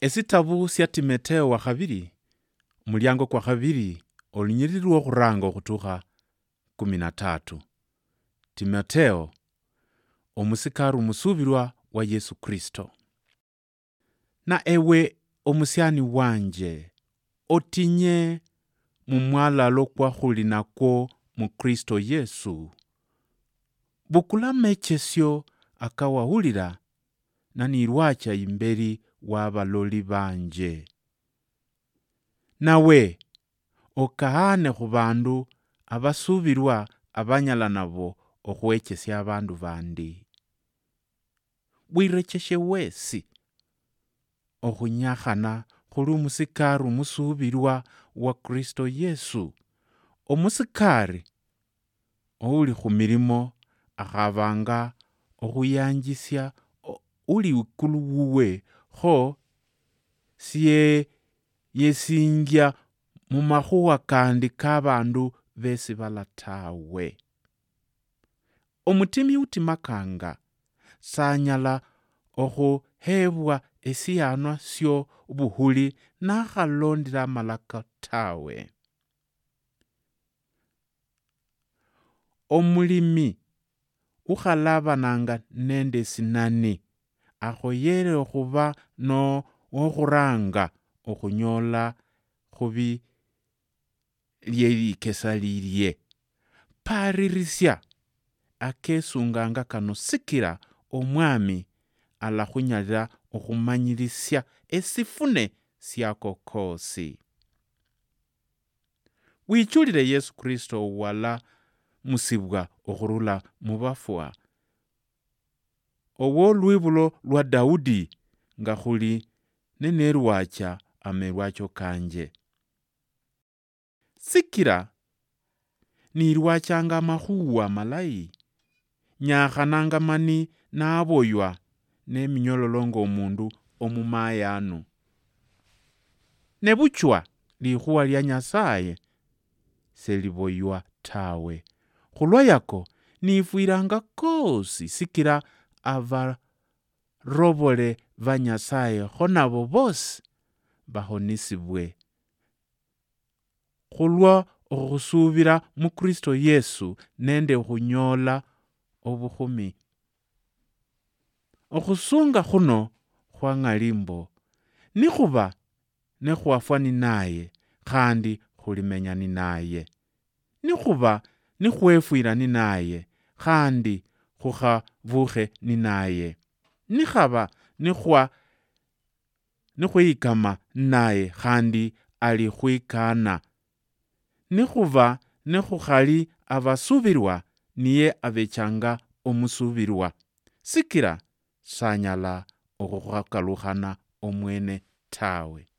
Esitabu sya Timotheo wa khabili, mulyango kwa khabili, olunyiriri lw'okhuranga okhutukha 13. Timotheo, omusikari omusubirwa wa Yesu Kristo. Na ewe omusyani wanje, otinye mu mwalalo kwakhuli nakwo mu Kristo Yesu. Bukula mechesyo akawahulira na nirwacha imberi w'abaloli banje. Nawe okahane khu bandu abasubirwa abanyala nabo okhwechesya abandu bandi. Bwirecheshe wesi okhunyakhana khuli umusikari omusubirwa wa Kristo Yesu. Omusikari ouli khumilimo akhabanga okhuyanjisya uli ikulu wuwe kho siye yesingya mu makhuwa kandi k'abandu besi bala tawe. Omutimi utimakanga sanyala okhuhebwa esiyanwa syo buhuli nakhalondela amalaka tawe. Omulimi ukhalabananga nende sinani akhoyele okhuba okhuranga okhunyola khubi lyelikesa lilye. Paririsya akesunganga kano sikira omwami alakhunyalira okhumanyilisya esifune syako kosi. Wichulile Yesu Kristo wala musibwa okhurula mu bafwa. Owo lwibulo lwa Daudi nga khuli nenerwacha amerwacho kanje. Sikira nirwachanga amakhuwa malayi, nyakhananga mani naboywa neminyololo ng'omundu omumayanu. Nebuchwa likhuwa lya Nyasaye seliboywa tawe. Khulwayako nifwiranga kosi sikira abarobole ba Nyasaye kho nabo bosi bahonisibwe. Khulwa okhusubira mu Kristo Yesu nende khunyola obukhumi. Okhusunga khuno khwang'ali mbo nikhuba nekhwafwa ni naye khandi khulimenya ni naye. Nikhuba nikhwefwira ni naye khandi khukhabukhe ni naye. Nikhaba nikhwikama naye khandi ali khwikana. Nikhuba nekhukhali abasubirwa niye abechanga omusubirwa. Sikira sanyala okhukhakalukhana omwene tawe.